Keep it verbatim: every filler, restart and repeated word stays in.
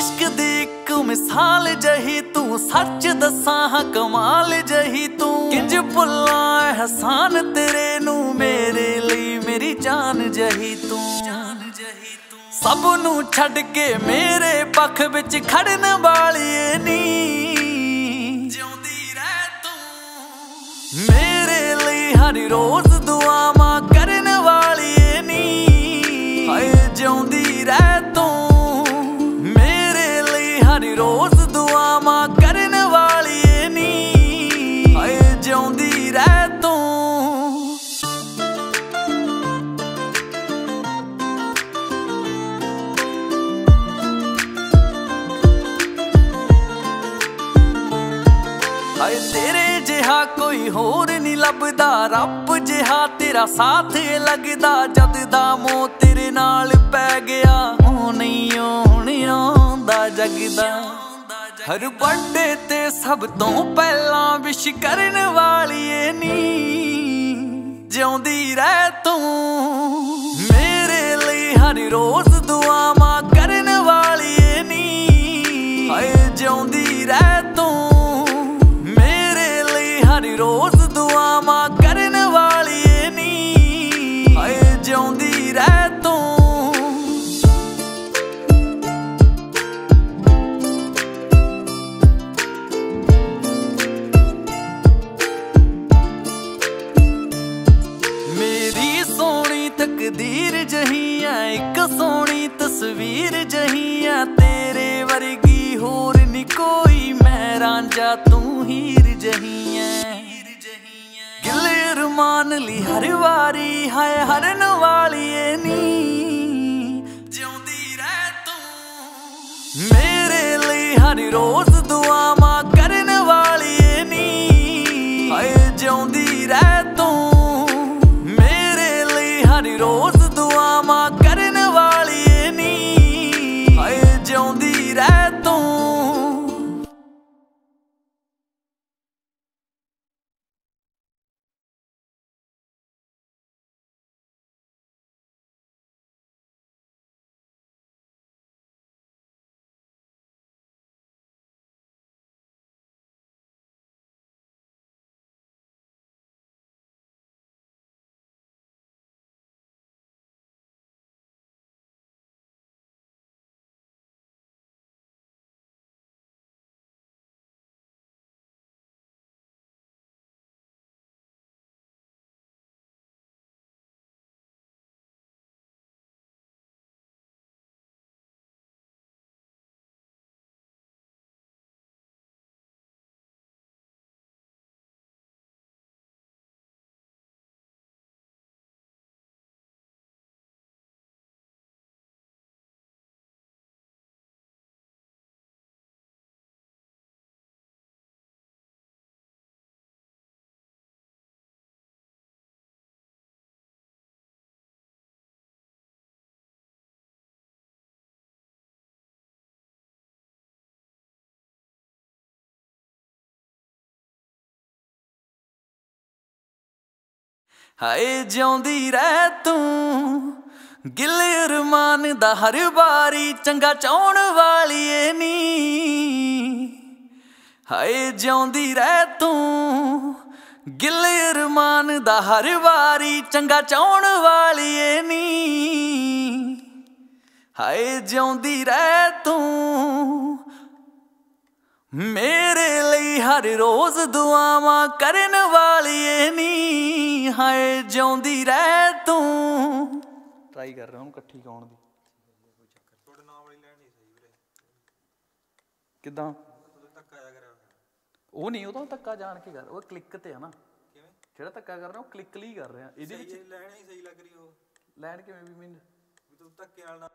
इश्क दी एक मिसाल जही तू, सच दसां हां कमाल जही तू। किंज भुल्लां एहसान तेरे नू, मेरे लई मेरी जान जही तू। सब नू छड़ के मेरे पख विच खड़न वालीए नी, जिउंदी रह तू मेरे लई हर रोज दुआवां करन वालीए नी। हाय जिउंदी रह तू रोज दुआवां करन वालीए नी, हाय जिउंदी रह तू। हाय तेरे जिहा कोई होर नी लभदा, रब जिहा तेरा साथ लगदा। जद दा मोह तेरे नाल पै गया, ओ नहीं हुण आउंदा जगदा। हर बर्थडे ते सब तो पहला विश करन वालीए नी, जिउंदी रह तू मेरे लई हर रोज दुआवां करन वालीए नी। हाय जिउंदी रह तू मेरे लई हर रोज दुआवां करन वालीए नी। हाय जिउंदी रह तू। तकदीर जही है एक सोहनी तस्वीर जही है, तेरे वर्गी होर नी कोई, मैं रांझा तू हीर जही है। गिले अरमान ली हर वारी हाय हरन वालीए नी, जिउंदी रह तू मेरे लई हर रोज दुआवां करन वालीए नी। हाय जिउंदी रह तू हर रोज दुआवां करन वालीए नी। हाय जिउंदी रह तू। हाय जिउंदी रह तू गिले अरमान दा हर बारी, चंगा चाहण वालीए नी। हाय जिउंदी रह तू गिले अरमान दा हर बारी, चंगा चाहण वालीए नी। हाय जिउंदी रह तू मेरे लई हर रोज दुआवां करन वालीए नी। हाय जिउंदी रह तू। ट्राई कर रहा हूँ इकट्ठी गाउण दी। किदां ਉਹ ਨਹੀਂ, ਉਹ ਤਾਂ ਧੱਕਾ ਜਾਣ ਕੇ ਕਰ, ਉਹ ਕਲਿੱਕ ਤੇ ਆ ਨਾ। ਜਿਹੜਾ ਧੱਕਾ ਕਰ ਰਿਹਾ ਉਹ ਕਲਿੱਕ ਲਈ ਕਰ ਰਿਹਾ। ਇਹਦੇ ਵਿੱਚ ਲਾਈਨ ਹੀ ਸਹੀ ਲੱਗ ਰਹੀ, ਉਹ ਲਾਈਨ ਕਿਵੇਂ ਵੀ ਮੈਨੂੰ ਧੱਕੇ ਨਾਲ